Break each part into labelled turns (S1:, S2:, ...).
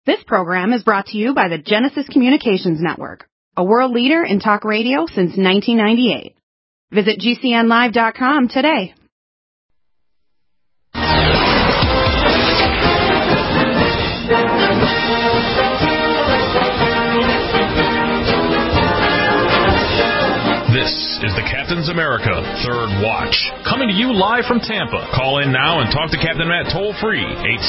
S1: This program is brought to you by the Genesis Communications Network, a world leader in talk radio since 1998. Visit GCNlive.com today.
S2: This is the Captain's America Third Watch, coming to you live from Tampa. Call in now and talk to Captain Matt toll-free,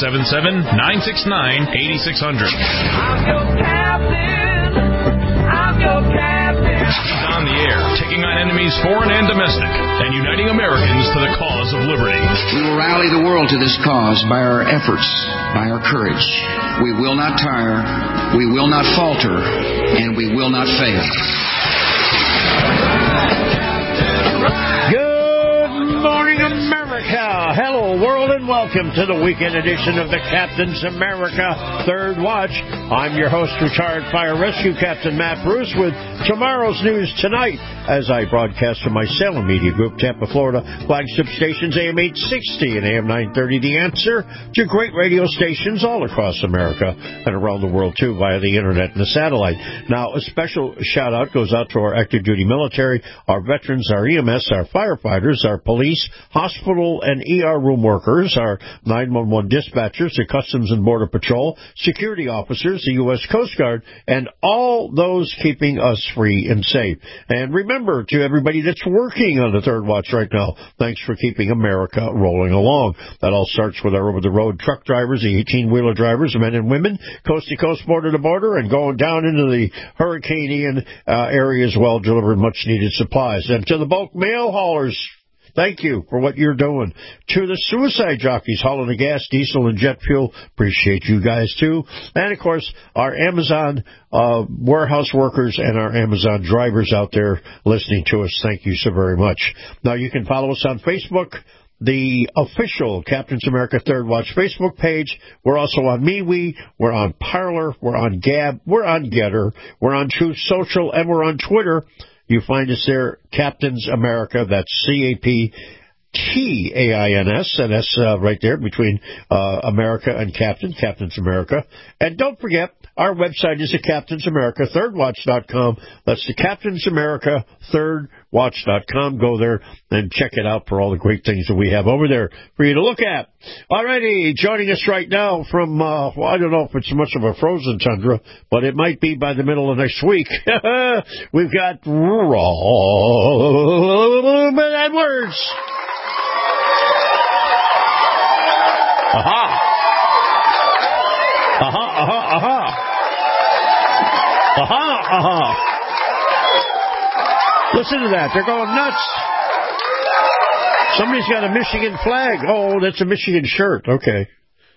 S2: 877-969-8600.
S3: I'm your captain. I'm your captain.
S2: He's on the air, taking on enemies foreign and domestic, and uniting Americans to the cause of liberty.
S4: We will rally the world to this cause by our efforts, by our courage. We will not tire, we will not falter, and we will not fail.
S5: Good morning, America. Hello, world, and welcome to the weekend edition of the Captain's America Third Watch. I'm your host, retired fire rescue Captain Matt Bruce, with tomorrow's news tonight as I broadcast from my Salem Media Group, Tampa, Florida, flagship stations AM 860 and AM 930, The Answer, to great radio stations all across America and around the world, too, via the internet and the satellite. Now, a special shout-out goes out to our active duty military, our veterans, our EMS, our firefighters, our police, hospital and ER room workers, our 911 dispatchers, the Customs and Border Patrol, security officers, the U.S. Coast Guard, and all those keeping us free and safe. And remember, to everybody that's working on the Third Watch right now, thanks for keeping America rolling along. That all starts with our over-the-road truck drivers, the 18-wheeler drivers, men and women, coast to coast, border to border, and going down into the Hurricane Ian area as well, delivering much-needed supplies. And to the bulk mail haulers, thank you for what you're doing. To the suicide jockeys hauling the gas, diesel, and jet fuel, appreciate you guys, too. And, of course, our Amazon warehouse workers and our Amazon drivers out there listening to us, thank you so very much. Now, you can follow us on Facebook, the official Captain's America Third Watch Facebook page. We're also on MeWe, we're on Parler, we're on Gab, we're on Getter, we're on Truth Social, and we're on Twitter. You find us there, Captain's America. That's CAPTAINS, and that's right there between America and Captain, Captain's America. And don't forget, our website is at CaptainsAmericaThirdWatch.com. That's the Captain's America ThirdWatch.com. Go there and check it out for all the great things that we have over there for you to look at. Alrighty, joining us right now from, well, I don't know if it's much of a frozen tundra, but it might be by the middle of next week. We've got Robert Edwards. Aha! Aha, aha, aha. Aha, aha. Listen to that. They're going nuts. Somebody's got a Michigan flag. Oh, that's a Michigan shirt. Okay.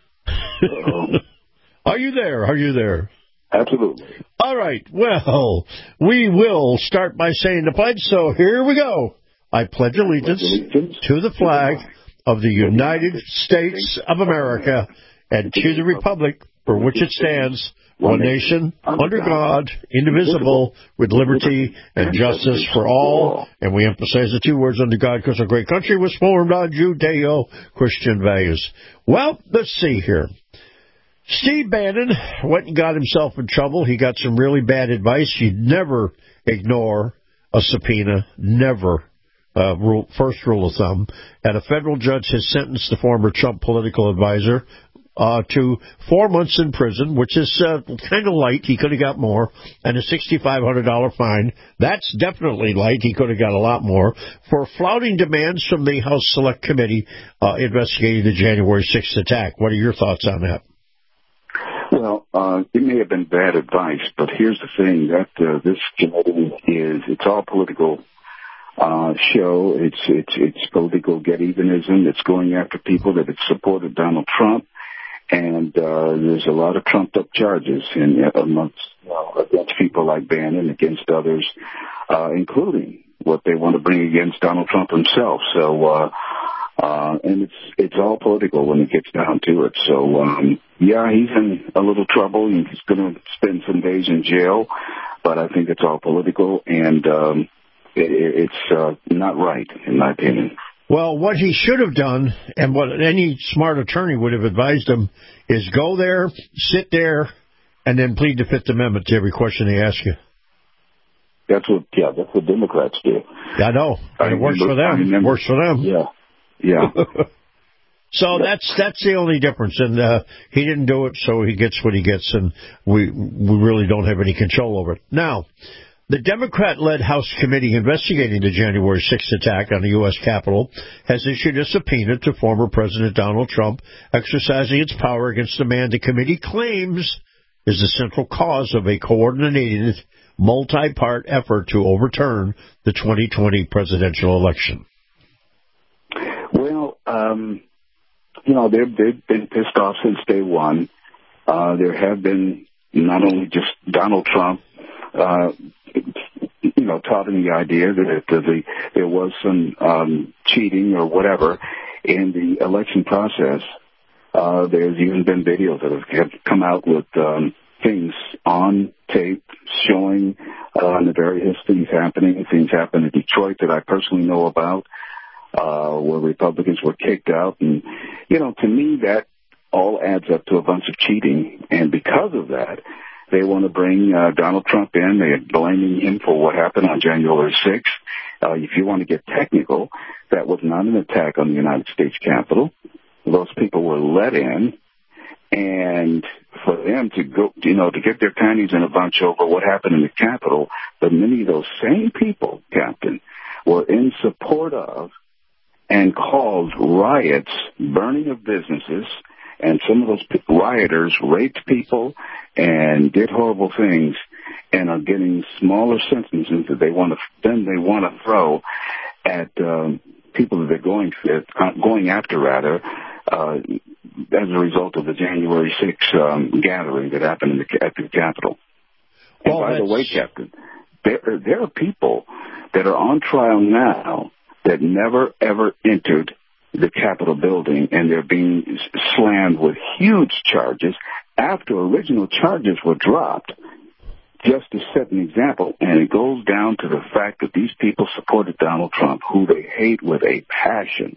S5: Are you there? Are you there?
S6: Absolutely.
S5: All right. Well, we will start by saying the pledge, so here we go. I pledge allegiance to the flag of the United States of America and to the republic for which it stands, one nation, under God, indivisible, with liberty and justice for all. And we emphasize the two words, under God, because our great country was formed on Judeo-Christian values. Well, let's see here. Steve Bannon went and got himself in trouble. He got some really bad advice. You never ignore a subpoena, never. First rule of thumb. And a federal judge has sentenced the former Trump political advisor to 4 months in prison, which is kind of light. He could have got more. And a $6,500 fine. That's definitely light. He could have got a lot more. For flouting demands from the House Select Committee investigating the January 6th attack. What are your thoughts on that?
S6: Well, it may have been bad advice, but here's the thing, that this committee it's all political show. It's political get-evenism. It's going after people that have supported Donald Trump. And there's a lot of trumped-up charges against people like Bannon, against others, including what they want to bring against Donald Trump himself. So, and it's all political when it gets down to it. So, yeah, he's in a little trouble. He's going to spend some days in jail, but I think it's all political, and it's not right, in my opinion.
S5: Well, what he should have done, and what any smart attorney would have advised him, is go there, sit there, And then plead the Fifth Amendment to every question they ask you.
S6: That's what Democrats do.
S5: I know. And it works for them. Works for them.
S6: Yeah.
S5: So that's the only difference. And he didn't do it, so he gets what he gets, and we really don't have any control over it. Now, the Democrat-led House committee investigating the January 6th attack on the U.S. Capitol has issued a subpoena to former President Donald Trump, exercising its power against the man the committee claims is the central cause of a coordinated, multi-part effort to overturn the 2020 presidential election.
S6: Well, they've been pissed off since day one. There have been not only just Donald Trump, touting the idea that there was some cheating or whatever in the election process. There's even been videos that have come out with things on tape showing the various things happening. Things happened in Detroit that I personally know about, where Republicans were kicked out. And, to me, that all adds up to a bunch of cheating. And because of that, they want to bring Donald Trump in. They're blaming him for what happened on January 6th. If you want to get technical, that was not an attack on the United States Capitol. Those people were let in, and for them to go, to get their panties in a bunch over what happened in the Capitol, but many of those same people, Captain, were in support of and caused riots, burning of businesses, and some of those rioters raped people and did horrible things and are getting smaller sentences that they want to throw at people that they're going after, as a result of the January 6th gathering that happened at the Capitol. And by the way, Captain, there are people that are on trial now that never, ever entered the Capitol building, and they're being slammed with huge charges after original charges were dropped, just to set an example. And it goes down to the fact that these people supported Donald Trump, who they hate with a passion.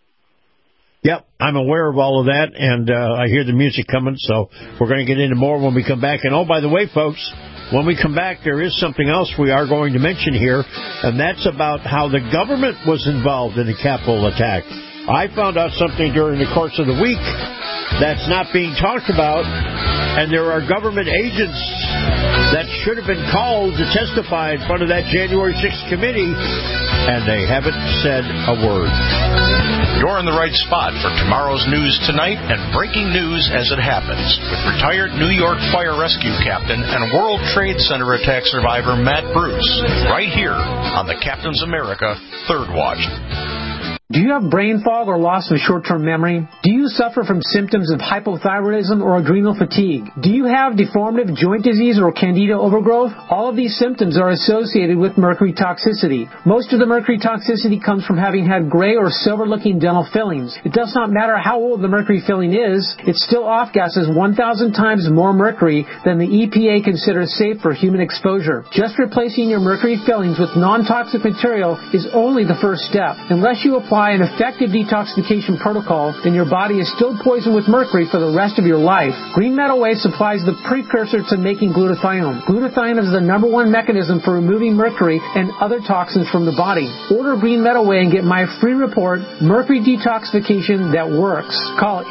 S5: Yep, I'm aware of all of that, and I hear the music coming, so we're going to get into more when we come back. And, by the way, folks, when we come back, there is something else we are going to mention here, and that's about how the government was involved in the Capitol attack. I found out something during the course of the week that's not being talked about, and there are government agents that should have been called to testify in front of that January 6th committee, and they haven't said a word.
S7: You're in the right spot for tomorrow's news tonight and breaking news as it happens with retired New York Fire Rescue Captain and World Trade Center attack survivor Matt Bruce, right here on the Captain's America Third Watch.
S8: Do you have brain fog or loss of short-term memory? Do you suffer from symptoms of hypothyroidism or adrenal fatigue? Do you have deformative joint disease or candida overgrowth? All of these symptoms are associated with mercury toxicity. Most of the mercury toxicity comes from having had gray or silver-looking dental fillings. It does not matter how old the mercury filling is, it still off-gases 1,000 times more mercury than the EPA considers safe for human exposure. Just replacing your mercury fillings with non-toxic material is only the first step. Unless you apply an effective detoxification protocol, then your body is still poisoned with mercury for the rest of your life. Green Meadow Way supplies the precursor to making glutathione. Glutathione is the #1 mechanism for removing mercury and other toxins from the body. Order Green Meadow Way and get my free report, Mercury Detoxification That Works. Call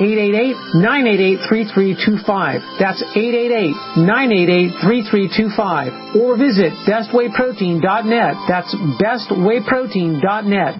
S8: 888-988-3325. That's 888-988-3325. Or visit bestwayprotein.net. That's bestwayprotein.net.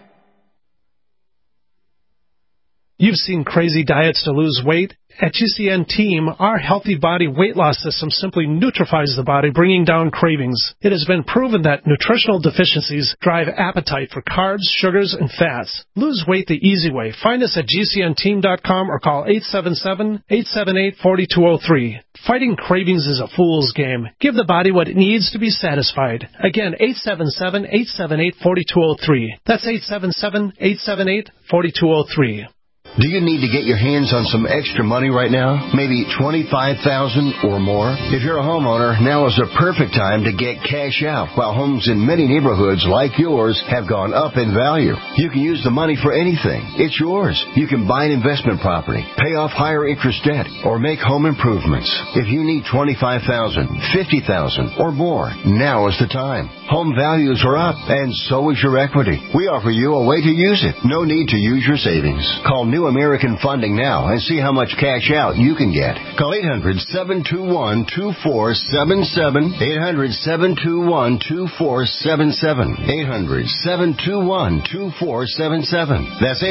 S9: You've seen crazy diets to lose weight. At GCN Team, our healthy body weight loss system simply neutralizes the body, bringing down cravings. It has been proven that nutritional deficiencies drive appetite for carbs, sugars, and fats. Lose weight the easy way. Find us at GCNteam.com or call 877-878-4203. Fighting cravings is a fool's game. Give the body what it needs to be satisfied. Again, 877-878-4203. That's 877-878-4203.
S10: Do you need to get your hands on some extra money right now? Maybe $25,000 or more? If you're a homeowner, now is the perfect time to get cash out while homes in many neighborhoods like yours have gone up in value. You can use the money for anything. It's yours. You can buy an investment property, pay off higher interest debt, or make home improvements. If you need $25,000, $50,000 or more, now is the time. Home values are up, and so is your equity. We offer you a way to use it. No need to use your savings. Call New American Funding now and see how much cash out you can get. Call 800-721-2477. 800-721-2477. 800-721-2477. That's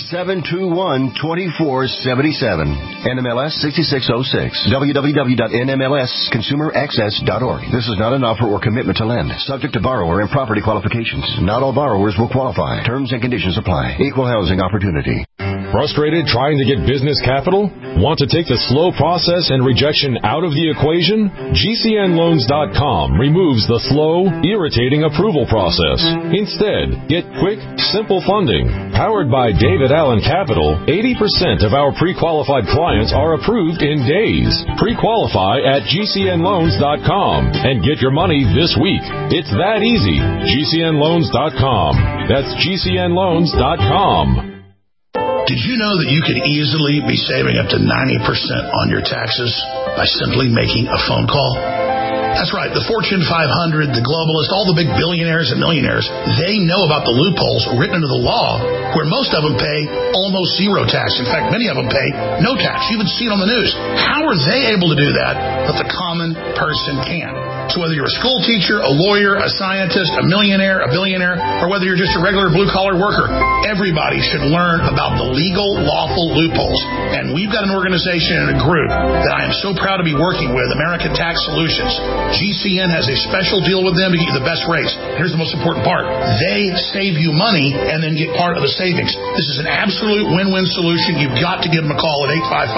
S10: 800-721-2477. NMLS 6606. www.nmlsconsumeraccess.org. This is not an offer or commitment to lend. Subject to borrower and property qualifications. Not all borrowers will qualify. Terms and conditions apply. Equal housing opportunity.
S11: Frustrated trying to get business capital? Want to take the slow process and rejection out of the equation? GCNloans.com removes the slow, irritating approval process. Instead, get quick, simple funding. Powered by David Allen Capital, 80% of our pre-qualified clients are approved in days. Pre-qualify at GCNloans.com and get your money this week. It's that easy. GCNloans.com. That's GCNloans.com.
S12: Did you know that you could easily be saving up to 90% on your taxes by simply making a phone call? That's right. The Fortune 500, the globalists, all the big billionaires and millionaires, they know about the loopholes written into the law where most of them pay almost zero tax. In fact, many of them pay no tax. You even see it on the news. How are they able to do that but the common person can't? So whether you're a school teacher, a lawyer, a scientist, a millionaire, a billionaire, or whether you're just a regular blue-collar worker, everybody should learn about the legal, lawful loopholes. And we've got an organization and a group that I am so proud to be working with, American Tax Solutions. GCN has a special deal with them to get you the best rates. Here's the most important part. They save you money and then get part of the savings. This is an absolute win-win solution. You've got to give them a call at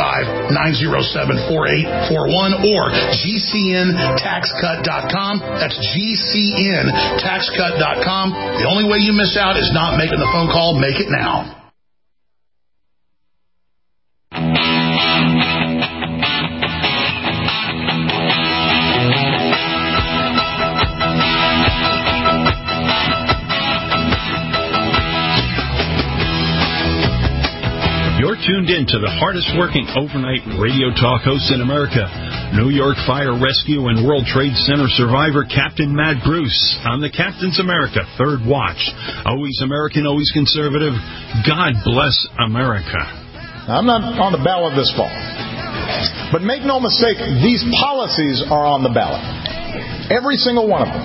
S12: 855-907-4841 or GCNTaxCut.com. That's GCNTaxCut.com. The only way you miss out is not making the phone call. Make it now.
S13: You're tuned in to the hardest working overnight radio talk hosts in America. New York Fire Rescue and World Trade Center survivor Captain Matt Bruce on the Captain's America Third Watch. Always American, always conservative. God bless America.
S14: I'm not on the ballot this fall. But make no mistake, these policies are on the ballot. Every single one of them.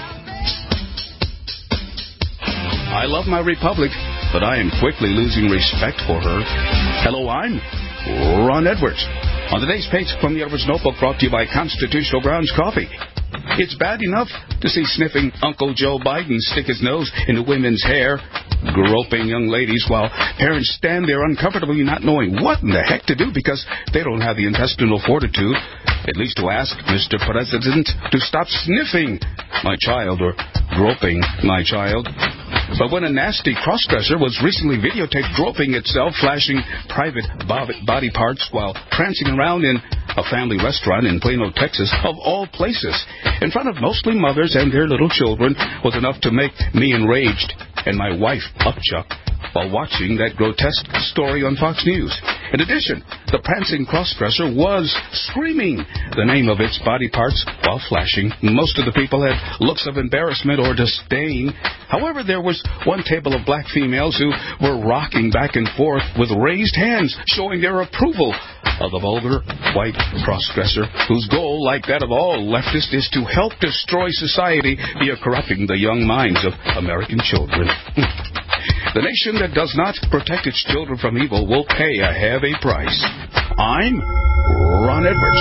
S15: I love my republic, but I am quickly losing respect for her. Hello, I'm Ron Edwards. On today's page from the Edwards Notebook, brought to you by Constitutional Grounds Coffee. It's bad enough to see sniffing Uncle Joe Biden stick his nose into women's hair, groping young ladies while parents stand there uncomfortably not knowing what in the heck to do because they don't have the intestinal fortitude, at least to ask Mr. President to stop sniffing my child or groping my child. But when a nasty crossdresser was recently videotaped groping itself, flashing private body parts while prancing around in a family restaurant in Plano, Texas, of all places, in front of mostly mothers and their little children, was enough to make me enraged and my wife upchuck while watching that grotesque story on Fox News. In addition, the prancing crossdresser was screaming the name of its body parts while flashing. Most of the people had looks of embarrassment or disdain. However, there was one table of black females who were rocking back and forth with raised hands, showing their approval of the vulgar white crossdresser, whose goal, like that of all leftists, is to help destroy society via corrupting the young minds of American children. The nation that does not protect its children from evil will pay a heavy price. I'm Ron Edwards.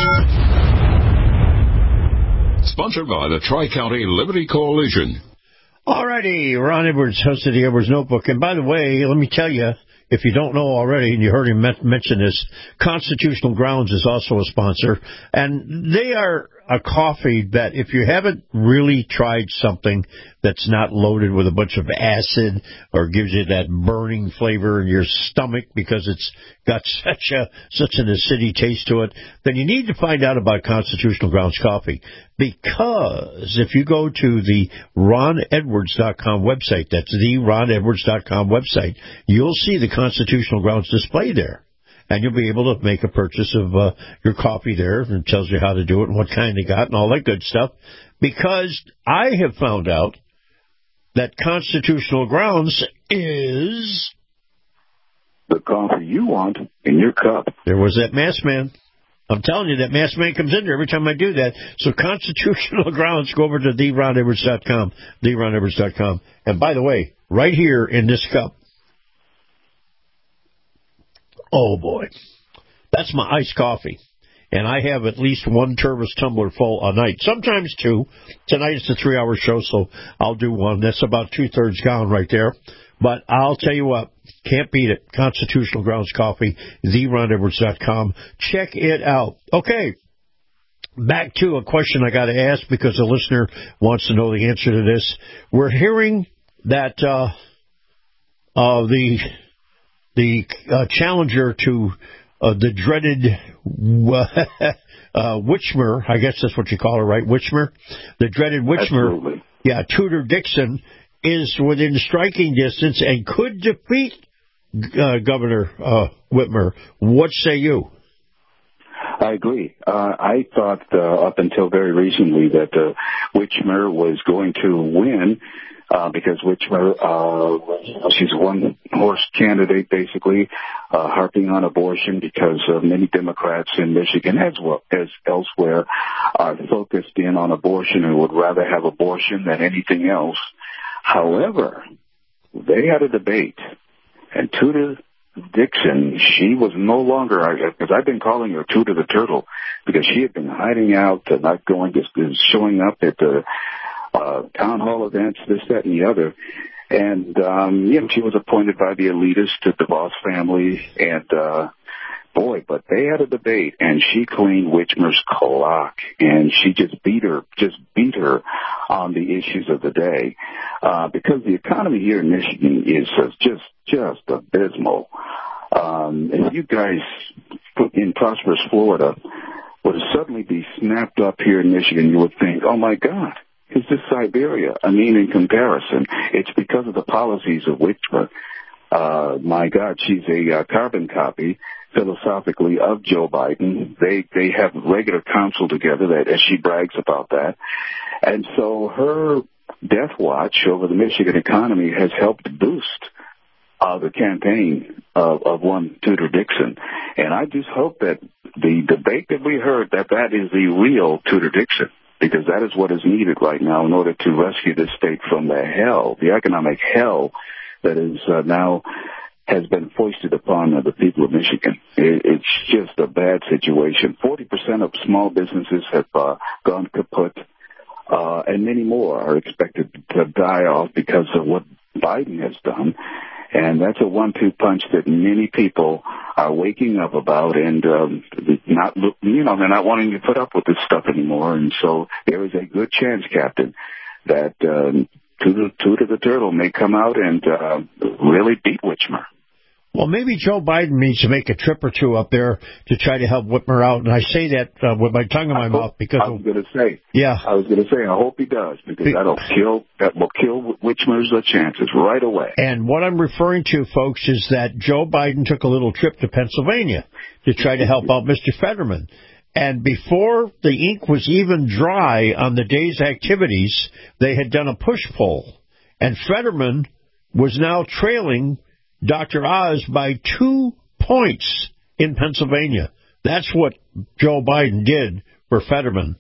S16: Sponsored by the Tri-County Liberty Coalition.
S5: All righty, Ron Edwards, host of the Edwards Notebook. And by the way, let me tell you, if you don't know already, and you heard him mention this, Constitutional Grounds is also a sponsor. And they are a coffee that if you haven't really tried something that's not loaded with a bunch of acid or gives you that burning flavor in your stomach because it's got such an acidic taste to it, then you need to find out about Constitutional Grounds coffee. Because if you go to the RonEdwards.com website, that's the RonEdwards.com website, you'll see the Constitutional Grounds display there. And you'll be able to make a purchase of your coffee there, and it tells you how to do it and what kind they got and all that good stuff. Because I have found out that Constitutional Grounds is
S6: the coffee you want in your cup.
S5: There was that masked man. I'm telling you, that masked man comes in there every time I do that. So Constitutional Grounds, go over to theronedwards.com, theronedwards.com. And by the way, right here in this cup, oh, boy. That's my iced coffee. And I have at least one Tervis tumbler full a night, sometimes two. Tonight it's a 3-hour show, so I'll do one. That's about 2/3 gone right there. But I'll tell you what, can't beat it. Constitutional Grounds Coffee, theronedwards.com. Check it out. Okay, back to a question I got to ask because the listener wants to know the answer to this. We're hearing that the challenger to the dreaded Whitmer, I guess that's what you call her, right? Whitmer? The dreaded Whitmer.
S6: Absolutely.
S5: Yeah, Tudor Dixon is within striking distance and could defeat Governor Whitmer. What say you?
S6: I agree. I thought up until very recently that Whitmer was going to win. Because Whitmer, she's a one-horse candidate, basically, harping on abortion because many Democrats in Michigan, as well as elsewhere, are focused in on abortion and would rather have abortion than anything else. However, they had a debate, and Tudor Dixon, she was no longer, because I've been calling her Tudor the Turtle, because she had been hiding out, not going, just showing up at the town hall events, this, that, and the other. And, she was appointed by the elitists to the Voss family. And, but they had a debate, and she cleaned Whitmer's clock, and she just beat her on the issues of the day. Because the economy here in Michigan is just abysmal. If you guys in prosperous Florida would suddenly be snapped up here in Michigan, you would think, oh, my God. Is this Siberia? I mean, in comparison, it's because of the policies of Whitmer. My God, she's a carbon copy, philosophically, of Joe Biden. They have regular counsel together, that as she brags about that. And so her death watch over the Michigan economy has helped boost the campaign of one Tudor Dixon. And I just hope that the debate that we heard, that is the real Tudor Dixon. Because that is what is needed right now in order to rescue this state from the economic hell that is now has been foisted upon the people of Michigan. It's just a bad situation. 40% of small businesses have gone kaput, and many more are expected to die off because of what Biden has done. And that's a 1-2 punch that many people are waking up about, and they're not wanting to put up with this stuff anymore. And so there is a good chance, Captain, that Tudor the Turtle may come out and really beat Whitmer.
S5: Well, maybe Joe Biden needs to make a trip or two up there to try to help Whitmer out. And I say that with my tongue in my mouth because
S6: I was going to say, I hope he does, because that will kill Whitmer's chances right away.
S5: And what I'm referring to, folks, is that Joe Biden took a little trip to Pennsylvania to try to help out Mr. Fetterman. And before the ink was even dry on the day's activities, they had done a push poll. And Fetterman was now trailing Dr. Oz by 2 points in Pennsylvania. That's what Joe Biden did for Fetterman.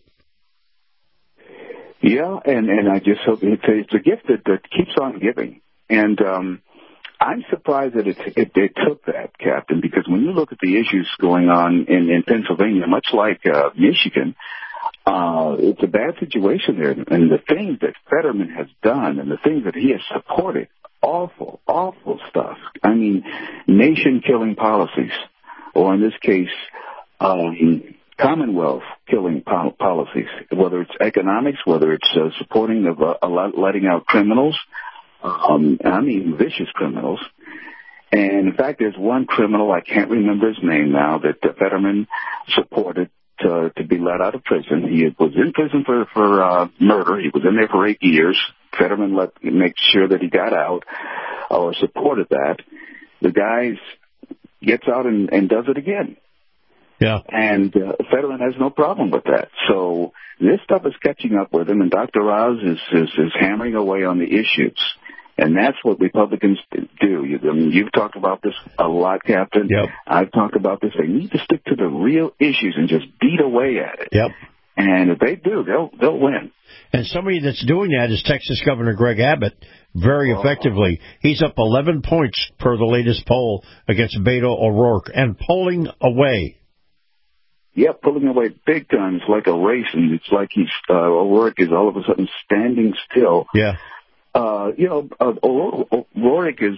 S6: Yeah, and I just hope it's a gift that keeps on giving. And I'm surprised that it took that, Captain, because when you look at the issues going on in Pennsylvania, much like Michigan, it's a bad situation there. And the things that Fetterman has done and the things that he has supported, awful stuff. I mean, nation-killing policies, or in this case, Commonwealth killing policies, whether it's economics, whether it's supporting of letting out criminals, vicious criminals. And in fact, there's one criminal, I can't remember his name now, that Fetterman supported to be let out of prison. He was in prison for murder. He was in there for 8 years. Fetterman make sure that he got out or supported that. The guy gets out and does it again.
S5: Yeah.
S6: And Fetterman has no problem with that. So this stuff is catching up with him, and Dr. Oz is hammering away on the issues. And that's what Republicans do. You've talked about this a lot, Captain.
S5: Yep.
S6: I've talked about this. They need to stick to the real issues and just beat away at it.
S5: Yep.
S6: And if they do, they'll win.
S5: And somebody that's doing that is Texas Governor Greg Abbott very effectively. He's up 11 points per the latest poll against Beto O'Rourke and pulling away.
S6: Yep, pulling away big time. It's like a race, and it's like O'Rourke is all of a sudden standing still.
S5: Yeah.
S6: O'Rourke is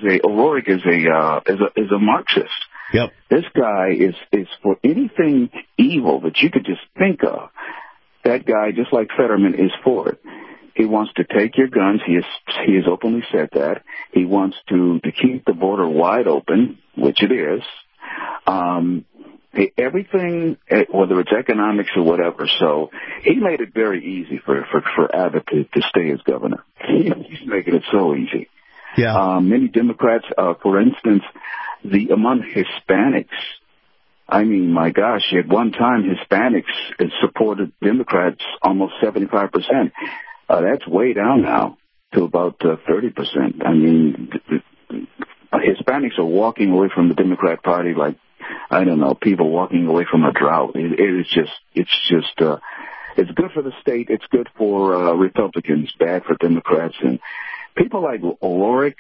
S6: a Marxist.
S5: Yep.
S6: This guy is for anything evil that you could just think of. That guy, just like Fetterman, is for it. He wants to take your guns. He has openly said that. He wants to keep the border wide open, which it is. Everything, whether it's economics or whatever. So he made it very easy for Abbott to stay as governor. He's making it so easy.
S5: Yeah.
S6: Many Democrats, for instance, among Hispanics, my gosh, at one time Hispanics supported Democrats almost 75%. That's way down now to about 30%. Hispanics are walking away from the Democrat Party like, I don't know, people walking away from a drought. It's good for the state. It's good for Republicans, bad for Democrats. And people like O'Rourke,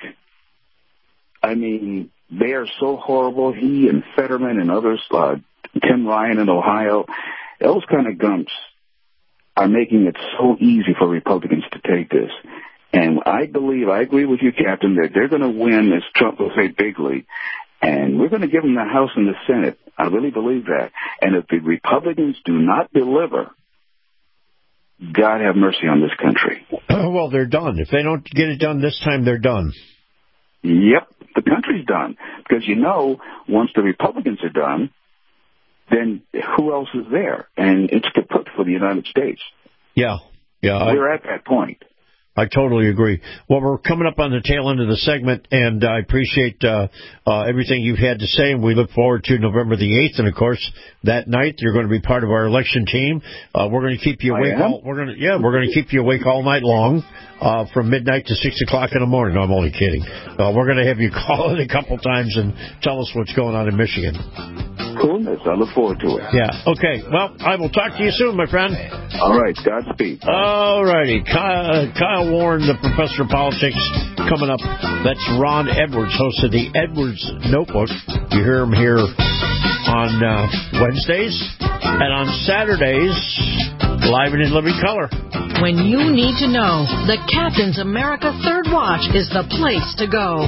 S6: they are so horrible. He and Fetterman and others, Tim Ryan in Ohio, those kind of gumps are making it so easy for Republicans to take this. And I agree with you, Captain, that they're going to win, as Trump will say, bigly. And we're going to give them the House and the Senate. I really believe that. And if the Republicans do not deliver, God have mercy on this country.
S5: Well, they're done. If they don't get it done this time, they're done.
S6: Yep, the country's done. Because, once the Republicans are done, then who else is there? And it's kaput for the United States.
S5: Yeah.
S6: We're at that point.
S5: I totally agree. Well, we're coming up on the tail end of the segment, and I appreciate everything you've had to say, and we look forward to November the 8th. And, of course, that night you're going to be part of our election team. We're going to keep you awake. We're going to keep you awake all night long, from midnight to 6 o'clock in the morning. No, I'm only kidding. We're going to have you call in a couple times and tell us what's going on in Michigan.
S6: Coolness. I look forward to it.
S5: Yeah. Okay. Well, I will talk to you soon, my friend.
S6: All right. Godspeed.
S5: All righty. Kyle Warren, the professor of politics, coming up. That's Ron Edwards, host of the Edwards Notebook. You hear him here on Wednesdays and on Saturdays, live and in living color.
S17: When you need to know, the Captain's America Third Watch is the place to go.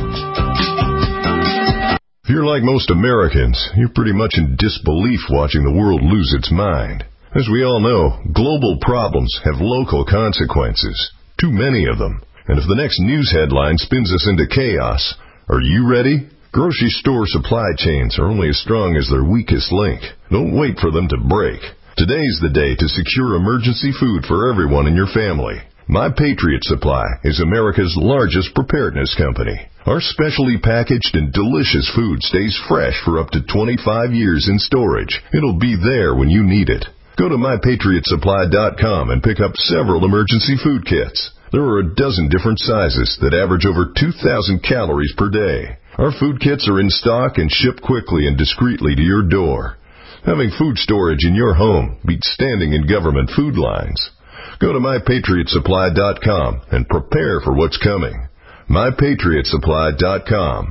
S18: If you're like most Americans, you're pretty much in disbelief watching the world lose its mind. As we all know, global problems have local consequences. Too many of them. And if the next news headline spins us into chaos, are you ready? Grocery store supply chains are only as strong as their weakest link. Don't wait for them to break. Today's the day to secure emergency food for everyone in your family. My Patriot Supply is America's largest preparedness company. Our specially packaged and delicious food stays fresh for up to 25 years in storage. It'll be there when you need it. Go to MyPatriotSupply.com and pick up several emergency food kits. There are a dozen different sizes that average over 2,000 calories per day. Our food kits are in stock and ship quickly and discreetly to your door. Having food storage in your home beats standing in government food lines. Go to MyPatriotSupply.com and prepare for what's coming. MyPatriotSupply.com.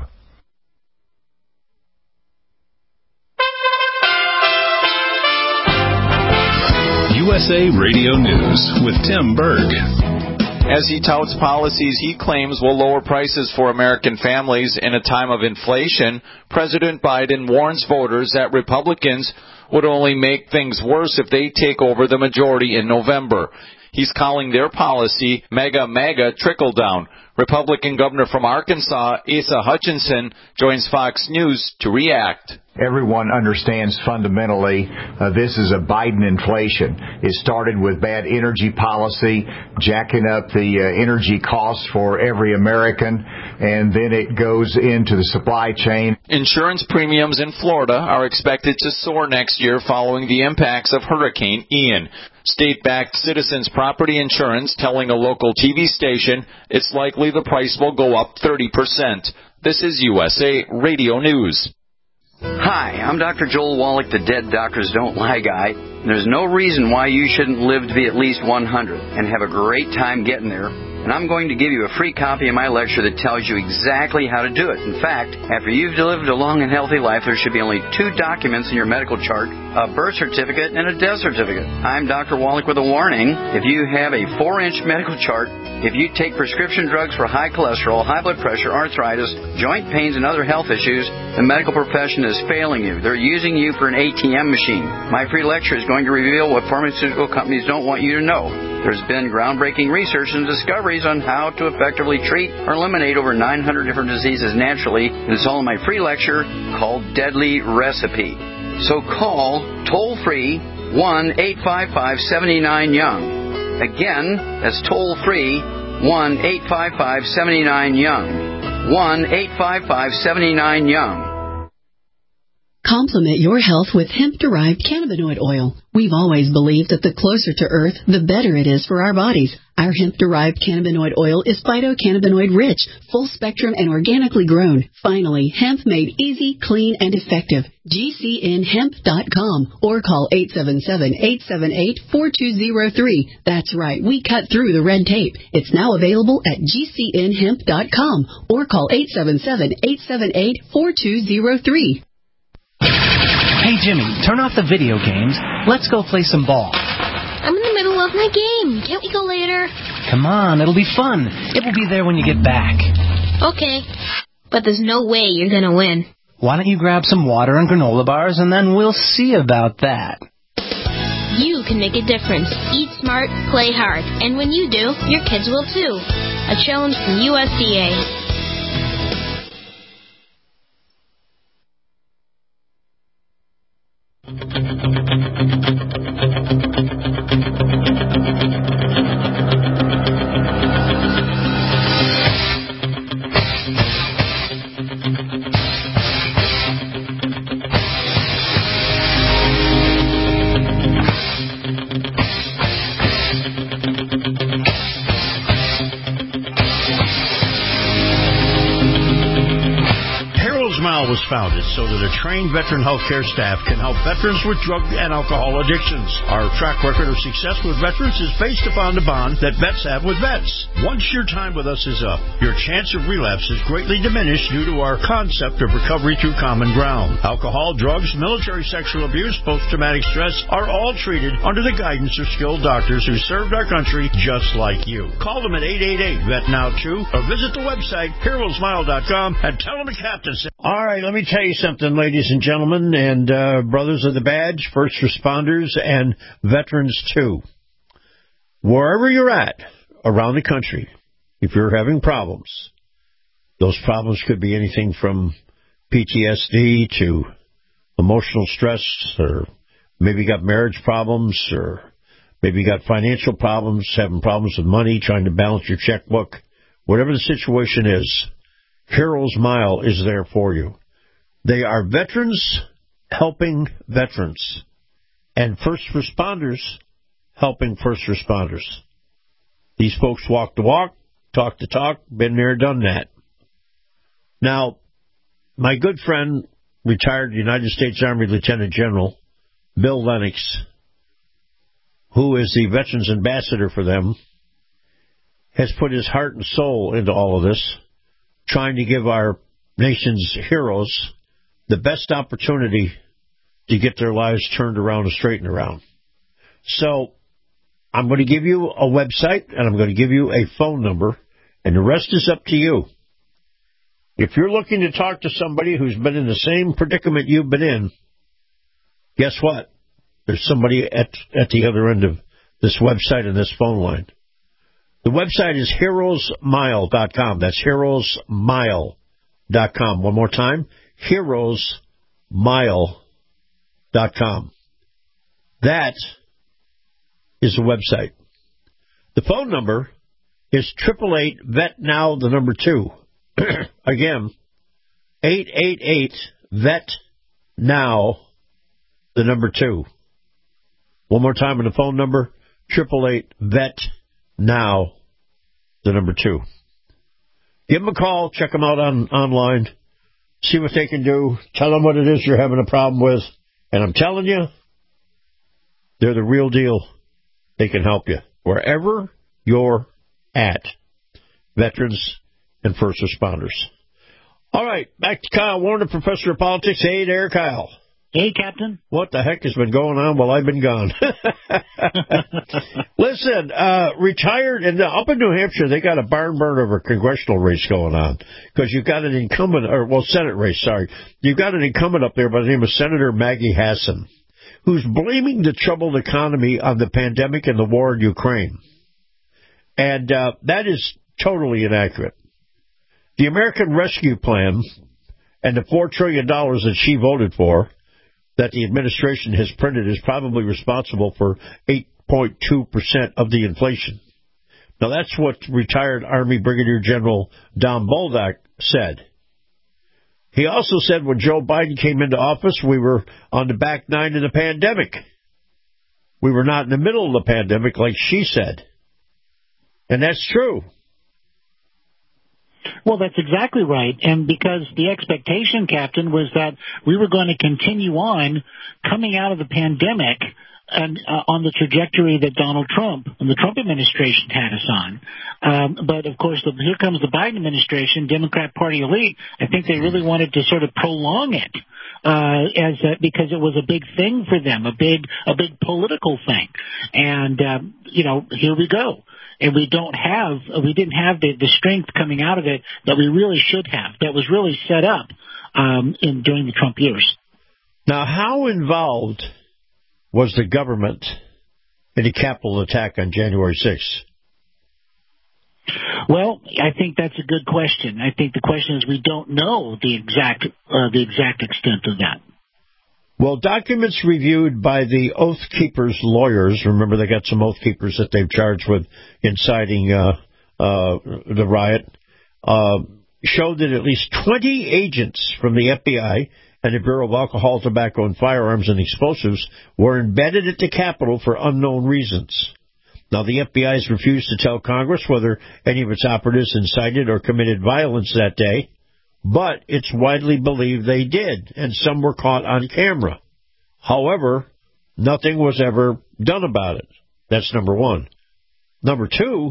S13: USA Radio News with Tim Berg.
S19: As he touts policies he claims will lower prices for American families in a time of inflation, President Biden warns voters that Republicans would only make things worse if they take over the majority in November. He's calling their policy Mega MAGA trickle-down. Republican governor from Arkansas, Asa Hutchinson, joins Fox News to react.
S20: Everyone understands fundamentally this is a Biden inflation. It started with bad energy policy, jacking up the energy costs for every American, and then it goes into the supply chain.
S19: Insurance premiums in Florida are expected to soar next year following the impacts of Hurricane Ian. State-backed Citizens Property Insurance telling a local TV station it's likely the price will go up 30%. This is USA Radio News.
S21: Hi, I'm Dr. Joel Wallach, the Dead Doctors Don't Lie guy. There's no reason why you shouldn't live to be at least 100 and have a great time getting there. And I'm going to give you a free copy of my lecture that tells you exactly how to do it. In fact, after you've lived a long and healthy life, there should be only 2 documents in your medical chart, a birth certificate and a death certificate. I'm Dr. Wallach with a warning. If you have a 4-inch medical chart, if you take prescription drugs for high cholesterol, high blood pressure, arthritis, joint pains, and other health issues, the medical profession is failing you. They're using you for an ATM machine. My free lecture is going to reveal what pharmaceutical companies don't want you to know. There's been groundbreaking research and discoveries on how to effectively treat or eliminate over 900 different diseases naturally. And it's all in my free lecture called Deadly Recipe. So call toll-free 1-855-79-YOUNG. Again, that's toll-free 1-855-79-YOUNG. 1-855-79-YOUNG.
S22: Complement your health with hemp-derived cannabinoid oil. We've always believed that the closer to Earth, the better it is for our bodies. Our hemp-derived cannabinoid oil is phytocannabinoid-rich, full-spectrum, and organically grown. Finally, hemp made easy, clean, and effective. GCNHemp.com or call 877-878-4203. That's right, we cut through the red tape. It's now available at GCNHemp.com or call 877-878-4203.
S23: Hey, Jimmy, turn off the video games. Let's go play some ball.
S24: I'm in the middle of my game. Can't we go later?
S23: Come on, it'll be fun. It will be there when you get back.
S24: Okay, but there's no way you're going to win.
S23: Why don't you grab some water and granola bars, and then we'll see about that.
S24: You can make a difference. Eat smart, play hard. And when you do, your kids will too. A challenge from USDA.
S5: Was founded so that a trained veteran healthcare staff can help veterans with drug and alcohol addictions. Our track record of success with veterans is based upon the bond that vets have with vets. Once your time with us is up, your chance of relapse is greatly diminished due to our concept of recovery through common ground. Alcohol, drugs, military sexual abuse, post-traumatic stress are all treated under the guidance of skilled doctors who served our country just like you. Call them at 888-VET-NOW-2 or visit the website HeroesMile.com and tell them the captain said. All right, let me tell you something, ladies and gentlemen, and brothers of the badge, first responders, and veterans, too. Wherever you're at around the country, if you're having problems, those problems could be anything from PTSD to emotional stress, or maybe you got marriage problems, or maybe you got financial problems, having problems with money, trying to balance your checkbook. Whatever the situation is, Heroes Mile is there for you. They are veterans helping veterans and first responders helping first responders. These folks walk the walk, talk the talk, been there, done that. Now, my good friend, retired United States Army Lieutenant General Bill Lennox, who is the Veterans Ambassador for them, has put his heart and soul into all of this, trying to give our nation's heroes the best opportunity to get their lives turned around and straightened around. So I'm going to give you a website, and I'm going to give you a phone number, and the rest is up to you. If you're looking to talk to somebody who's been in the same predicament you've been in, guess what? There's somebody at the other end of this website and this phone line. The website is heroesmile.com. That's heroesmile.com. One more time, heroesmile.com. That is the website. The phone number is 888-VET-NOW, the number 2. Again, 888-VET-NOW, the number 2. One more time on the phone number, 888-VET-NOW, the number 2. Give them a call, check them out online, see what they can do, tell them what it is you're having a problem with, and I'm telling you, they're the real deal. They can help you wherever you're at. Veterans and first responders. All right, back to Kyle Warner, professor of politics. Hey there, Kyle.
S1: Hey, Captain.
S5: What the heck has been going on while I've been gone? Listen, retired, and up in New Hampshire, they got a barn burner of a congressional race going on because you've got an incumbent, Senate race, sorry. You've got an incumbent up there by the name of Senator Maggie Hassan, who's blaming the troubled economy on the pandemic and the war in Ukraine. And that is totally inaccurate. The American Rescue Plan and the $4 trillion that she voted for, that the administration has printed, is probably responsible for 8.2% of the inflation. Now, that's what retired Army Brigadier General Don Bolduc said. He also said when Joe Biden came into office, we were on the back nine of the pandemic. We were not in the middle of the pandemic, like she said. And that's true.
S1: Well, that's exactly right. And because the expectation, Captain, was that we were going to continue on coming out of the pandemic and on the trajectory that Donald Trump and the Trump administration had us on. But, of course, here comes the Biden administration, Democrat Party elite. I think they really wanted to sort of prolong it because it was a big thing for them, a big political thing. And, here we go. And we didn't have the strength coming out of it that we really should have, that was really set up during the Trump years.
S5: Now, how involved was the government in the Capitol attack on January 6th?
S1: Well, I think that's a good question. I think the question is we don't know the exact extent of that.
S5: Well, documents reviewed by the Oath Keepers lawyers, remember they got some Oath Keepers that they've charged with inciting the riot, showed that at least 20 agents from the FBI and the Bureau of Alcohol, Tobacco, and Firearms and Explosives were embedded at the Capitol for unknown reasons. Now, the FBI has refused to tell Congress whether any of its operatives incited or committed violence that day, but it's widely believed they did, and some were caught on camera. However, nothing was ever done about it. That's number one. Number two,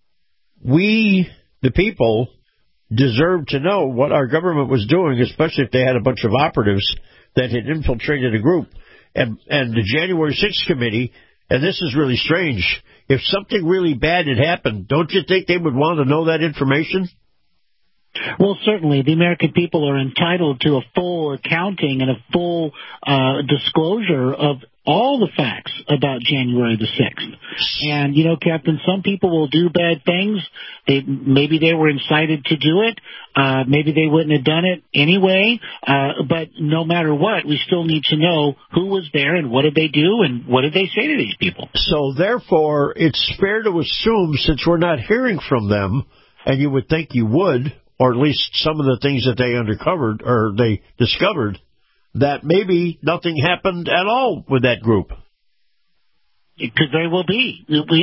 S5: we, the people, deserve to know what our government was doing, especially if they had a bunch of operatives that had infiltrated a group. And the January 6th committee, and this is really strange, if something really bad had happened, don't you think they would want to know that information?
S1: Well, certainly. The American people are entitled to a full accounting and a full disclosure of all the facts about January the 6th. And, Captain, some people will do bad things. Maybe they were incited to do it. Maybe they wouldn't have done it anyway. But no matter what, we still need to know who was there and what did they do and what did they say to these people.
S5: So, therefore, it's fair to assume, since we're not hearing from them, and you would think you would, or at least some of the things that they uncovered or they discovered, that maybe nothing happened at all with that group.
S1: It could very well be.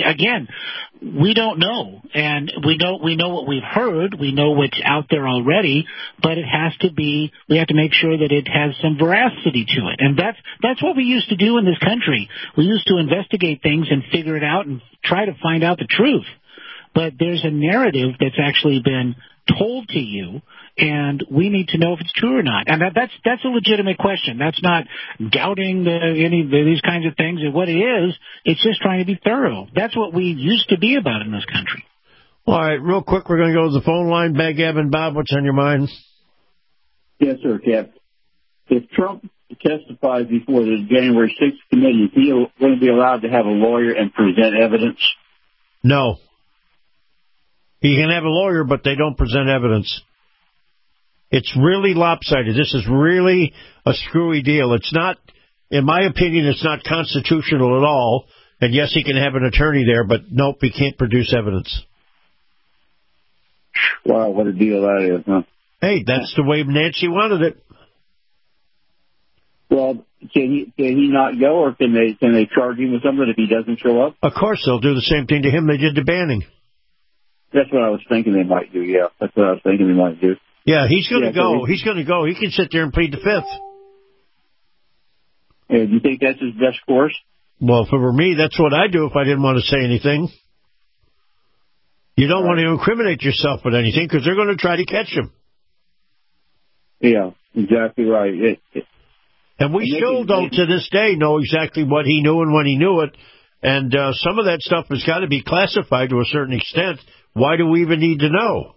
S1: We don't know, and we know what we've heard. We know what's out there already, but it has to be. We have to make sure that it has some veracity to it, and that's what we used to do in this country. We used to investigate things and figure it out and try to find out the truth. But there's a narrative that's actually been told to you, and we need to know if it's true or not. And that's a legitimate question. That's not doubting any of these kinds of things. And what it is, it's just trying to be thorough. That's what we used to be about in this country.
S5: All right, real quick, we're going to go to the phone line. Bag Gavin, Bob, what's on your mind?
S2: Yes, sir, Cap. If Trump testifies before the January 6th committee, is he going to be allowed to have a lawyer and present evidence?
S5: No. He can have a lawyer, but they don't present evidence. It's really lopsided. This is really a screwy deal. It's not, in my opinion, it's not constitutional at all. And yes, he can have an attorney there, but nope, he can't produce evidence.
S2: Wow, what a deal that is, huh?
S5: Hey, that's the way Nancy wanted it.
S2: Well, can he not go, or can they charge him with something if he doesn't show up?
S5: Of course, they'll do the same thing to him they did to Banning.
S2: That's what I was thinking they might do, yeah. That's what I was thinking they might do.
S5: Yeah, he's going to go. He's going to go. He can sit there and plead the fifth.
S2: Do you think that's his best course?
S5: Well, if it were me, that's what I'd do if I didn't want to say anything. You don't want to incriminate yourself with anything because they're going to try to catch him.
S2: Yeah, exactly right.
S5: And we still don't, to this day, know exactly what he knew and when he knew it. And some of that stuff has got to be classified to a certain extent. Why do we even need to know?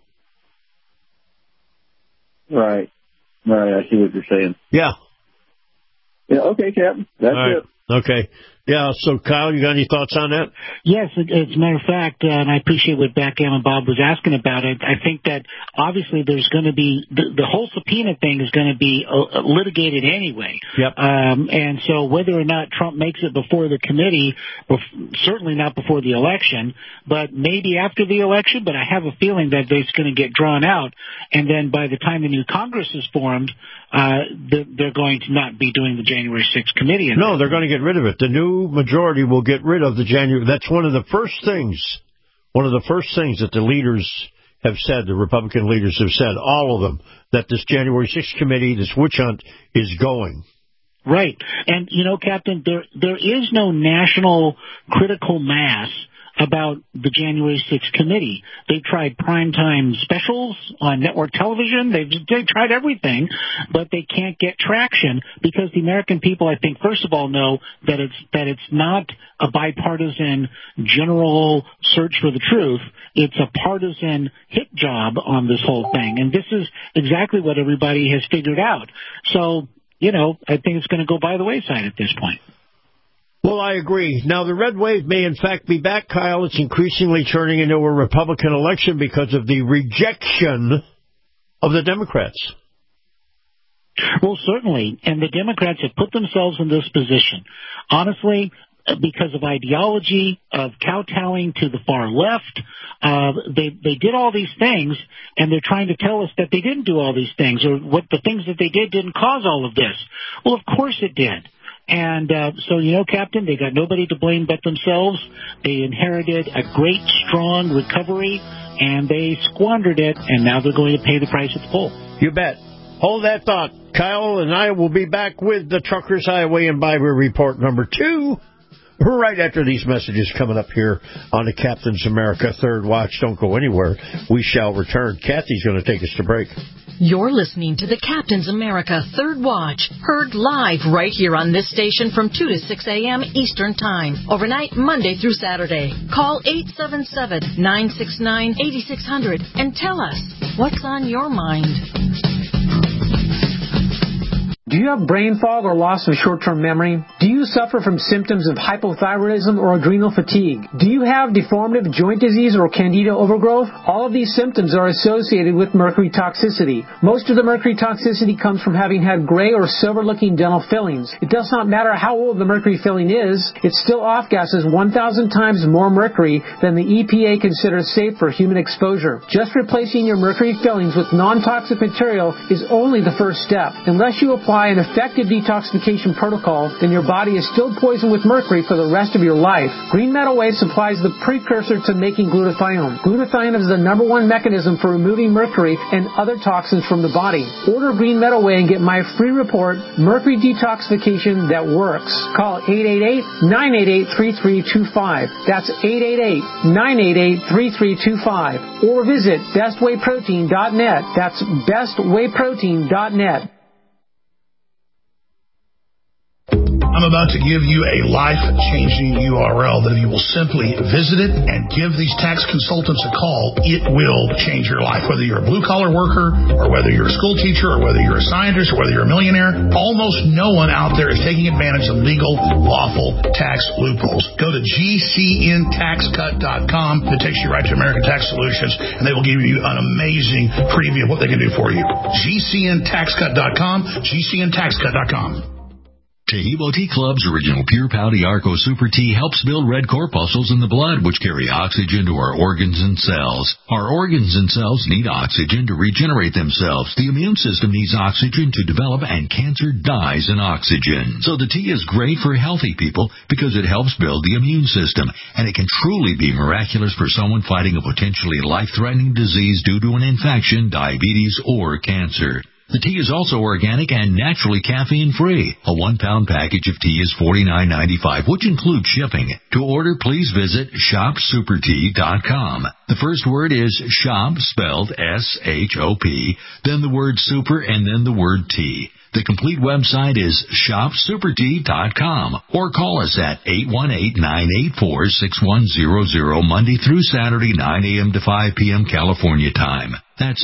S2: Right. I see what you're saying.
S5: Yeah.
S2: Yeah, okay, Captain. That's it.
S5: Okay. Yeah, so Kyle, you got any thoughts on that?
S1: Yes, as a matter of fact, and I appreciate what Backgammon Bob was asking about it. I think that obviously there's going to be, the whole subpoena thing is going to be litigated anyway.
S5: Yep.
S1: And so whether or not Trump makes it before the committee, certainly not before the election, but maybe after the election, but I have a feeling that it's going to get drawn out. And then by the time the new Congress is formed, they're going to not be doing the January 6th committee.
S5: No, they're going to get rid of it. The new majority will get rid of the January. That's one of the first things that the leaders have said, the Republican leaders have said, all of them, that this January 6th committee, this witch hunt, is going.
S1: Right. And, Captain, there is no national critical mass about the January 6th committee. They've tried primetime specials on network television. They've tried everything, but they can't get traction because the American people, I think, first of all, know that it's not a bipartisan general search for the truth. It's a partisan hit job on this whole thing. And this is exactly what everybody has figured out. So, I think it's going to go by the wayside at this point.
S5: Well, I agree. Now, the red wave may, in fact, be back, Kyle. It's increasingly turning into a Republican election because of the rejection of the Democrats.
S1: Well, certainly. And the Democrats have put themselves in this position. Honestly, because of ideology, of kowtowing to the far left, they did all these things, and they're trying to tell us that they didn't do all these things, or what the things that they did didn't cause all of this. Well, of course it did. And so, Captain, they got nobody to blame but themselves. They inherited a great, strong recovery, and they squandered it, and now they're going to pay the price at the poll.
S5: You bet. Hold that thought. Kyle and I will be back with the Truckers Highway and Byway Report number 2 right after these messages coming up here on the Captain's America Third Watch. Don't go anywhere. We shall return. Kathy's going to take us to break.
S17: You're listening to the Captain's America Third Watch, heard live right here on this station from 2 to 6 a.m. Eastern Time, overnight Monday through Saturday. Call 877-969-8600 and tell us what's on your mind.
S8: Do you have brain fog or loss of short-term memory? Do you suffer from symptoms of hypothyroidism or adrenal fatigue? Do you have deformative joint disease or candida overgrowth? All of these symptoms are associated with mercury toxicity. Most of the mercury toxicity comes from having had gray or silver-looking dental fillings. It does not matter how old the mercury filling is, it still off-gases 1,000 times more mercury than the EPA considers safe for human exposure. Just replacing your mercury fillings with non-toxic material is only the first step. Unless you apply an effective detoxification protocol, then your body is still poisoned with mercury for the rest of your life. Green Meadow Way supplies the precursor to making glutathione. Glutathione is the #1 mechanism for removing mercury and other toxins from the body. Order Green Meadow Way and get my free report, Mercury Detoxification That Works. Call 888-988-3325. That's 888-988-3325. Or visit bestwayprotein.net. That's bestwayprotein.net.
S12: I'm about to give you a life-changing URL that if you will simply visit it and give these tax consultants a call, it will change your life. Whether you're a blue-collar worker or whether you're a school teacher or whether you're a scientist or whether you're a millionaire, almost no one out there is taking advantage of legal, lawful tax loopholes. Go to GCNTaxCut.com. It takes you right to American Tax Solutions, and they will give you an amazing preview of what they can do for you. GCNTaxCut.com, GCNTaxCut.com.
S3: Taheebo Tea Club's original Pure Pouty Arco Super Tea helps build red corpuscles in the blood, which carry oxygen to our organs and cells. Our organs and cells need oxygen to regenerate themselves. The immune system needs oxygen to develop, and cancer dies in oxygen. So the tea is great for healthy people because it helps build the immune system, and it can truly be miraculous for someone fighting a potentially life-threatening disease due to an infection, diabetes, or cancer. The tea is also organic and naturally caffeine-free. A 1-pound package of tea is $49.95, which includes shipping. To order, please visit shopsupertea.com. The first word is shop, spelled S-H-O-P, then the word super, and then the word tea. The complete website is shopsupertea.com, or call us at 818-984-6100 Monday through Saturday, 9 a.m. to 5 p.m. California time. That's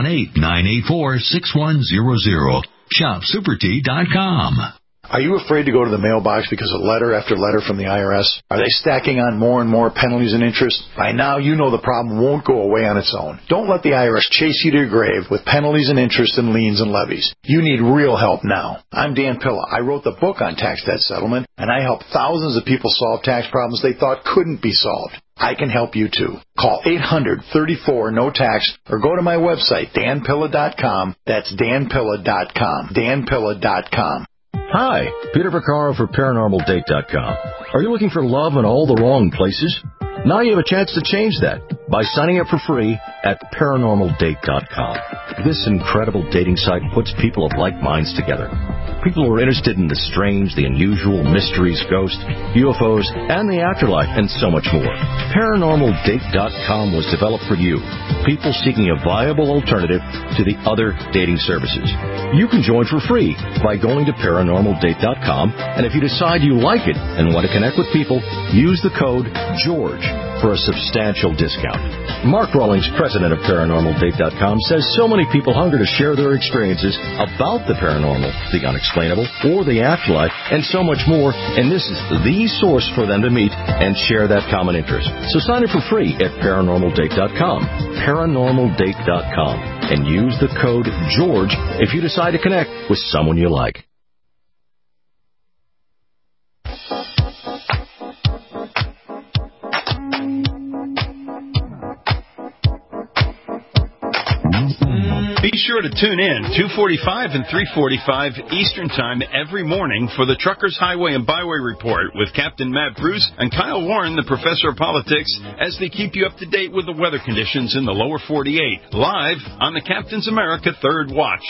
S3: 818-984-6100. Shopsupertea.com.
S14: Are you afraid to go to the mailbox because of letter after letter from the IRS? Are they stacking on more and more penalties and interest? By now, you know the problem won't go away on its own. Don't let the IRS chase you to your grave with penalties and interest and liens and levies. You need real help now. I'm Dan Pilla. I wrote the book on tax debt settlement, and I help thousands of people solve tax problems they thought couldn't be solved. I can help you too. Call 800-34-NO-TAX or go to my website, danpilla.com. That's danpilla.com. danpilla.com.
S4: Hi, Peter Vaccaro for ParanormalDate.com. Are you looking for love in all the wrong places? Now you have a chance to change that by signing up for free at ParanormalDate.com. This incredible dating site puts people of like minds together. People who are interested in the strange, the unusual, mysteries, ghosts, UFOs, and the afterlife, and so much more. ParanormalDate.com was developed for you, people seeking a viable alternative to the other dating services. You can join for free by going to ParanormalDate.com, and if you decide you like it and want to connect with people, use the code GEORGE for a substantial discount. Mark Rawlings, president of ParanormalDate.com, says so many people hunger to share their experiences about the paranormal, the unexplainable, or the afterlife, and so much more, and this is the source for them to meet and share that common interest. So sign up for free at ParanormalDate.com, ParanormalDate.com, and use the code GEORGE if you decide to connect with someone you like.
S13: Be sure to tune in 2:45 and 3:45 Eastern Time every morning for the Truckers Highway and Byway Report with Captain Matt Bruce and Kyle Warren, the professor of politics, as they keep you up to date with the weather conditions in the lower 48, live on the Captain's America Third Watch.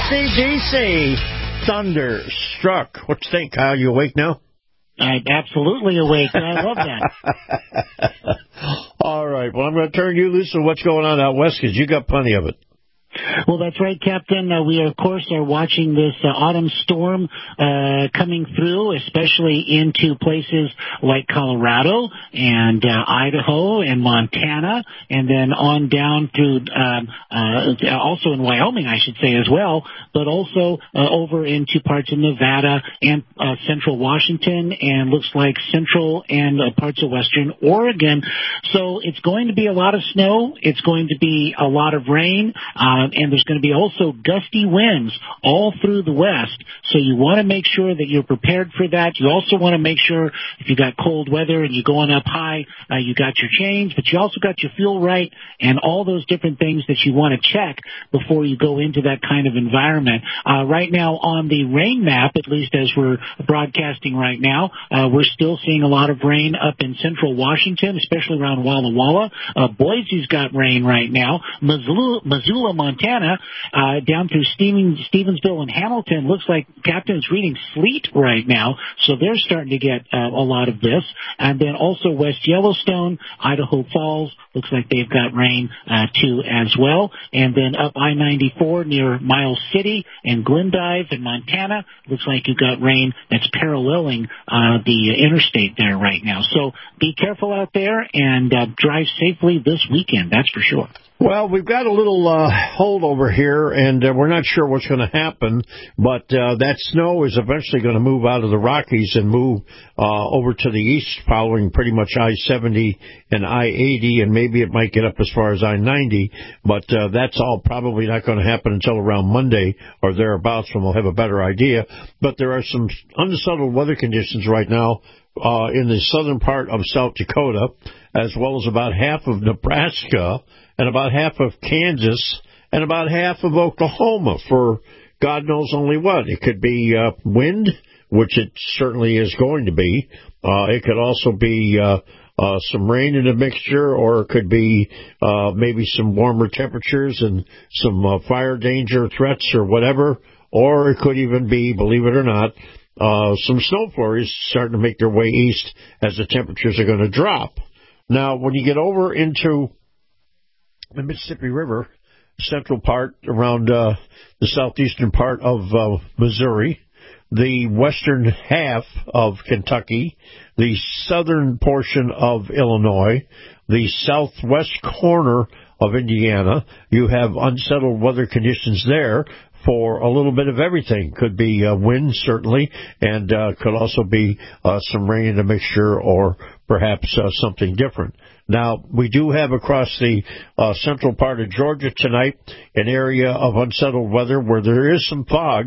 S5: AC/DC, Thunderstruck. What you think, Kyle? You awake now?
S1: I'm absolutely awake. I love that.
S5: All right. Well, I'm going to turn you loose on what's going on out west because you got plenty of it.
S1: Well, that's right, Captain. We, of course, are watching this autumn storm coming through, especially into places like Colorado and Idaho and Montana, and then on down through also in Wyoming, I should say, as well, but also over into parts of Nevada and central Washington, and looks like central and parts of western Oregon. So it's going to be a lot of snow. It's going to be a lot of rain. And there's going to be also gusty winds all through the west. So you want to make sure that you're prepared for that. You also want to make sure if you got cold weather and you're going up high, you got your chains, but you also got your fuel right and all those different things that you want to check before you go into that kind of environment. Right now on the rain map, at least as we're broadcasting right now, we're still seeing a lot of rain up in central Washington, especially around Walla Walla. Boise's got rain right now. Missoula, Montana, down through Stevensville and Hamilton, looks like Captain's reading sleet right now, so they're starting to get a lot of this. And then also West Yellowstone, Idaho Falls, looks like they've got rain too as well. And then up I-94 near Miles City and Glendive in Montana, looks like you've got rain that's paralleling the interstate there right now. So be careful out there and drive safely this weekend, that's for sure.
S5: Well, we've got a little holdover here, and we're not sure what's going to happen, but that snow is eventually going to move out of the Rockies and move over to the east, following pretty much I-70 and I-80, and maybe it might get up as far as I-90, but that's all probably not going to happen until around Monday or thereabouts when we'll have a better idea. But there are some unsettled weather conditions right now in the southern part of South Dakota, as well as about half of Nebraska, and about half of Kansas, and about half of Oklahoma for God knows only what. It could be wind, which it certainly is going to be. It could also be some rain in the mixture, or it could be maybe some warmer temperatures and some fire danger threats or whatever. Or it could even be, believe it or not, some snow flurries starting to make their way east as the temperatures are going to drop. Now, when you get over into the Mississippi River, central part around the southeastern part of Missouri, the western half of Kentucky, the southern portion of Illinois, the southwest corner of Indiana, you have unsettled weather conditions there for a little bit of everything. Could be wind, certainly, and could also be some rain in a mixture, or perhaps something different. Now, we do have across the central part of Georgia tonight an area of unsettled weather where there is some fog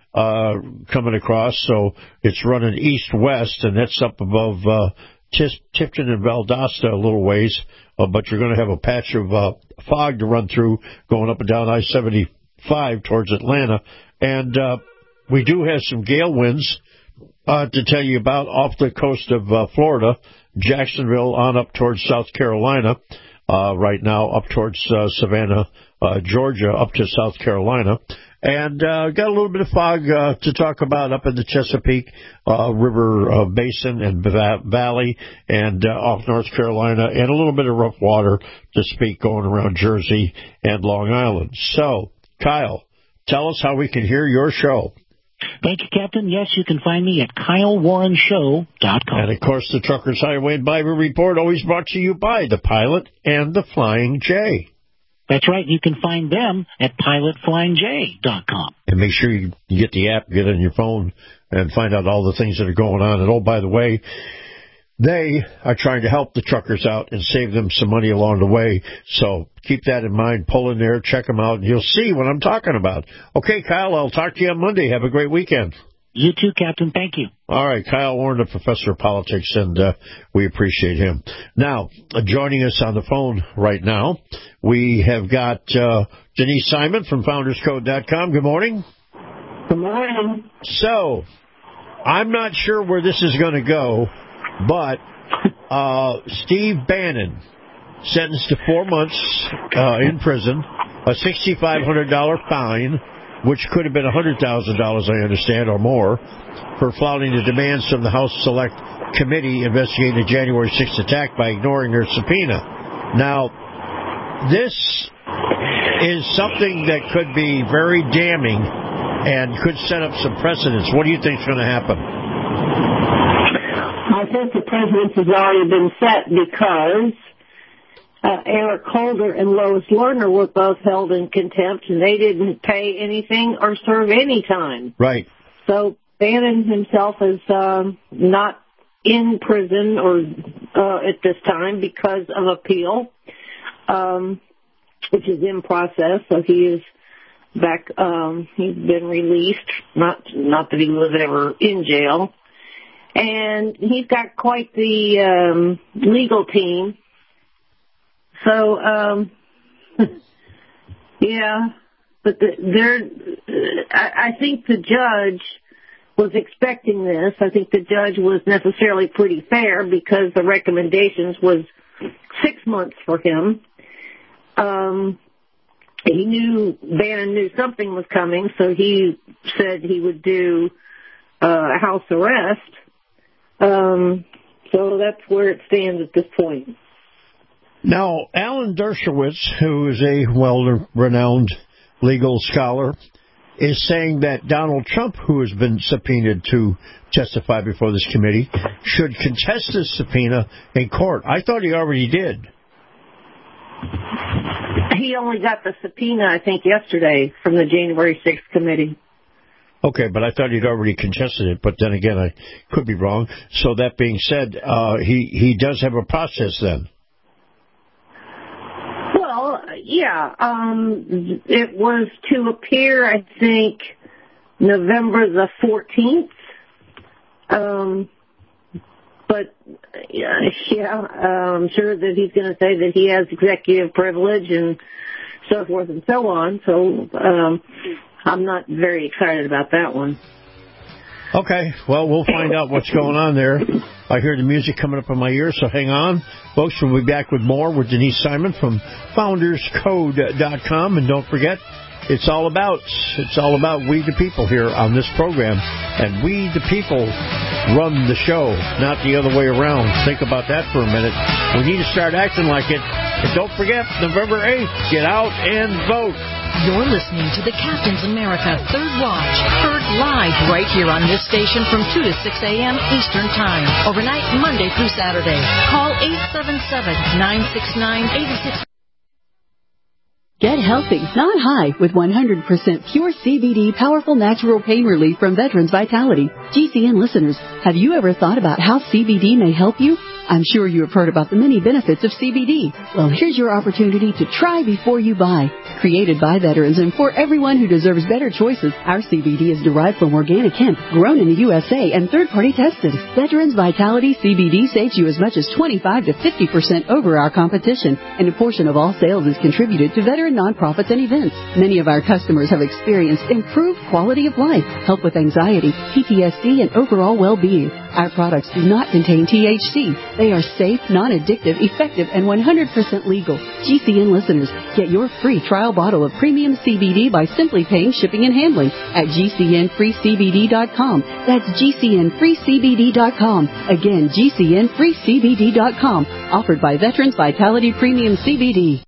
S5: coming across, so it's running east-west, and that's up above Tifton and Valdosta a little ways, but you're going to have a patch of fog to run through going up and down I-75 towards Atlanta. And we do have some gale winds to tell you about off the coast of Florida, Jacksonville on up towards South Carolina, right now up towards Savannah, Georgia, up to South Carolina. And got a little bit of fog to talk about up in the Chesapeake River Basin and Valley, and off North Carolina, and a little bit of rough water to speak going around Jersey and Long Island. So, Kyle, tell us how we can hear your show.
S1: Thank you, Captain. Yes, you can find me at KyleWarrenShow.com.
S5: And, of course, the Truckers Highway and Bible Report, always brought to you by the Pilot and the Flying J.
S1: That's right. You can find them at PilotFlyingJ.com.
S5: And make sure you get the app, get it on your phone, and find out all the things that are going on. And, oh, by the way, they are trying to help the truckers out and save them some money along the way. So keep that in mind. Pull in there, check them out, and you'll see what I'm talking about. Okay, Kyle, I'll talk to you on Monday. Have a great weekend.
S1: You too, Captain. Thank you.
S5: All right, Kyle Warren, the professor of politics, and we appreciate him. Now, joining us on the phone right now, we have got Denise Simon from FoundersCode.com. Good morning.
S7: Good morning.
S5: So, I'm not sure where this is going to go, but Steve Bannon, sentenced to 4 months in prison, a $6,500 fine, which could have been $100,000, I understand, or more, for flouting the demands from the House Select Committee investigating the January 6th attack by ignoring her subpoena. Now, this is something that could be very damning and could set up some precedents. What do you think is going to happen?
S7: I think the precedent has already been set because Eric Holder and Lois Lerner were both held in contempt, and they didn't pay anything or serve any time.
S5: Right.
S7: So Bannon himself is not in prison or at this time because of appeal, which is in process. So he is back. He's been released. Not that he was ever in jail, and he's got quite the legal team. So, yeah, but I think the judge was expecting this. I think the judge was necessarily pretty fair because the recommendations was 6 months for him. Bannon knew something was coming, so he said he would do house arrest. So that's where it stands at this point.
S5: Now, Alan Dershowitz, who is a well-renowned legal scholar, is saying that Donald Trump, who has been subpoenaed to testify before this committee, should contest this subpoena in court. I thought he already did.
S7: He only got the subpoena, I think, yesterday from the January 6th committee.
S5: Okay, but I thought he'd already contested it, but then again, I could be wrong. So that being said, he does have a process then.
S7: Well, yeah, it was to appear, I think, November the 14th. But, I'm sure that he's going to say that he has executive privilege and so forth and so on. So I'm not very excited about that one.
S5: Okay, well, we'll find out what's going on there. I hear the music coming up in my ears, so hang on. Folks, we'll be back with more with Denise Simon from FoundersCode.com. And don't forget, it's all about we the people here on this program. And we the people run the show, not the other way around. Think about that for a minute. We need to start acting like it. And don't forget, November 8th, get out and vote.
S17: You're listening to the Captain's America Third Watch, heard live right here on this station from 2 to 6 a.m. Eastern Time, overnight Monday through Saturday. Call 877-969-86.
S22: Get healthy, not high, with 100% pure CBD powerful natural pain relief from Veterans Vitality. GCN listeners, have you ever thought about how CBD may help you? I'm sure you have heard about the many benefits of CBD. Well, here's your opportunity to try before you buy. Created by veterans and for everyone who deserves better choices, our CBD is derived from organic hemp, grown in the USA and third-party tested. Veterans Vitality CBD saves you as much as 25 to 50% over our competition, and a portion of all sales is contributed to veteran nonprofits and events. Many of our customers have experienced improved quality of life, help with anxiety, PTSD, and overall well-being. Our products do not contain THC. They are safe, non-addictive, effective, and 100% legal. GCN listeners, get your free trial bottle of premium CBD by simply paying shipping and handling at GCNFreeCBD.com. That's GCNFreeCBD.com. Again, GCNFreeCBD.com. Offered by Veterans Vitality Premium CBD.